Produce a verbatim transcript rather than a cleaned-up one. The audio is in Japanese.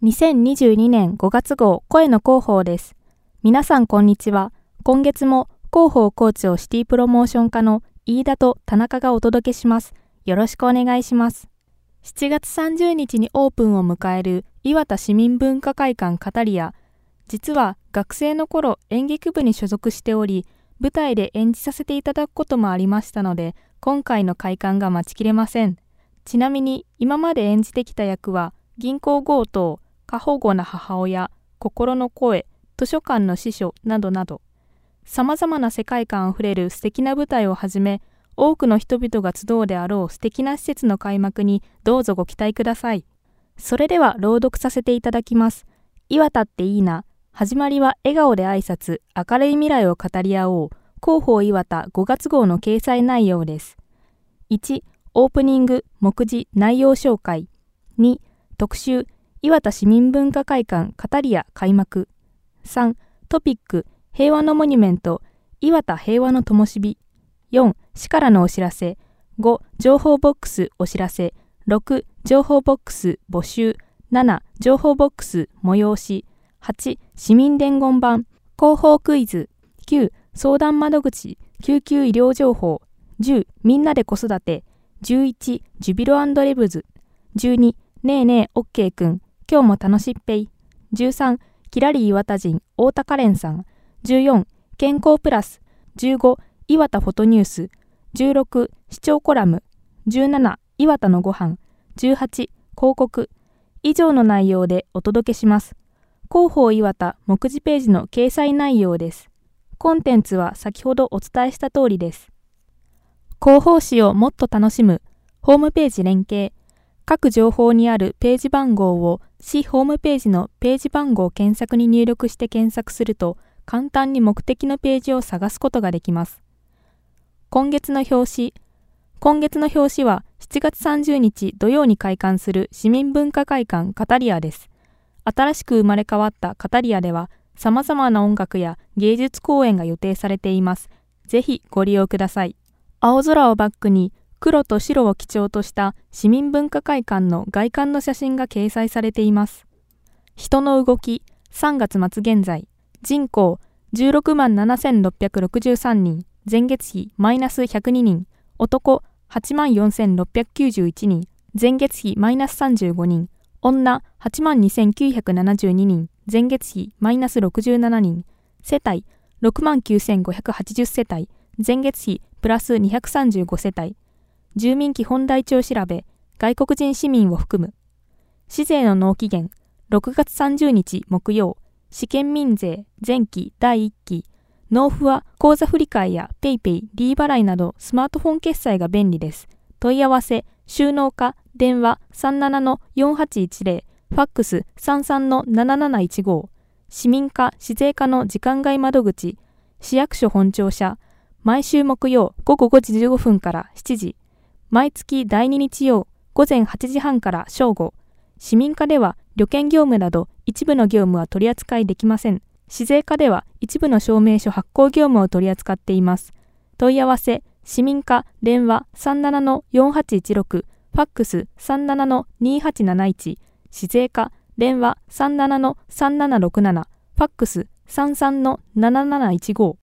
にせんにじゅうにねんごがつ号声の広報です。皆さんこんにちは。今月も広報コーチをシティプロモーション課の飯田と田中がお届けします。よろしくお願いします。しちがつさんじゅうにちにオープンを迎える磐田市民文化会館カタリア。実は学生の頃演劇部に所属しており、舞台で演じさせていただくこともありましたので、今回の開館が待ちきれません。ちなみに今まで演じてきた役は銀行強盗、過保護な母親、心の声、図書館の司書などなど、さまざまな世界観あふれる素敵な舞台をはじめ、多くの人々が集うであろう素敵な施設の開幕にどうぞご期待ください。それでは朗読させていただきます。磐田っていいな。始まりは笑顔で挨拶、明るい未来を語り合おう。広報磐田ごがつ号の掲載内容です。いち. オープニング、目次、内容紹介。に. 特集、磐田市民文化会館カタリア開幕。さん. トピック、平和のモニュメント、磐田平和の灯火。よん. 市からのお知らせ。ご. 情報ボックスお知らせ。ろく. 情報ボックス募集。なな. 情報ボックス催し。はち. 市民伝言板、広報クイズ。きゅう. 相談窓口、救急医療情報。じゅう. みんなで子育て。じゅういち. ジュビロ&レブズ。じゅうに. ねえねえオッケーくん、今日も楽しっぺい。じゅうさん. キラリ磐田人、太田カレンさん。じゅうよん. 健康プラス。じゅうご. 磐田フォトニュース。じゅうろく. 視聴コラム。じゅうなな. 磐田のご飯。じゅうはち. 広告。以上の内容でお届けします。広報磐田目次ページの掲載内容です。コンテンツは先ほどお伝えした通りです。広報誌をもっと楽しむ。ホームページ連携。各情報にあるページ番号を市ホームページのページ番号検索に入力して検索すると、簡単に目的のページを探すことができます。今月の表紙。今月の表紙はしちがつさんじゅうにち土曜に開館する市民文化会館カタリアです。新しく生まれ変わったカタリアでは、様々な音楽や芸術公演が予定されています。ぜひご利用ください。青空をバックに黒と白を基調とした市民文化会館の外観の写真が掲載されています。人の動き、さんがつまつ現在。人口、じゅうろくまんななせんろっぴゃくろくじゅうさんにん。前月比マイナスひゃくににん。男、はちまんよんせんろっぴゃくきゅうじゅういちにん。前月比マイナスさんじゅうごにん。女、はちまんにせんきゅうひゃくななじゅうににん。前月比マイナスろくじゅうななにん。世帯、ろくまんきゅうせんごひゃくはちじゅう世帯。前月比プラスにひゃくさんじゅうご世帯。住民基本台帳調べ、外国人市民を含む。市税の納期限、ろくがつさんじゅうにち木曜。市県民税前期だいいっき。納付は口座振替やペイペイ、D 払いなどスマートフォン決済が便利です。問い合わせ、収納課、電話 さんななのよんはちいちぜろ、ファックス さんさんのなななないちご。市民課、市税課の時間外窓口、市役所本庁舎、毎週木曜ごごごじじゅうごふんからしちじ。毎月だいに日曜午前はちじはんから正午。市民課では旅券業務など一部の業務は取り扱いできません。市税課では一部の証明書発行業務を取り扱っています。問い合わせ、市民課、電話 さんななのよんはちいちろく、ファックス さんななのにはちなないち、市税課、電話 さんななのさんななろくなな、ファックス さんさんのなななないちご。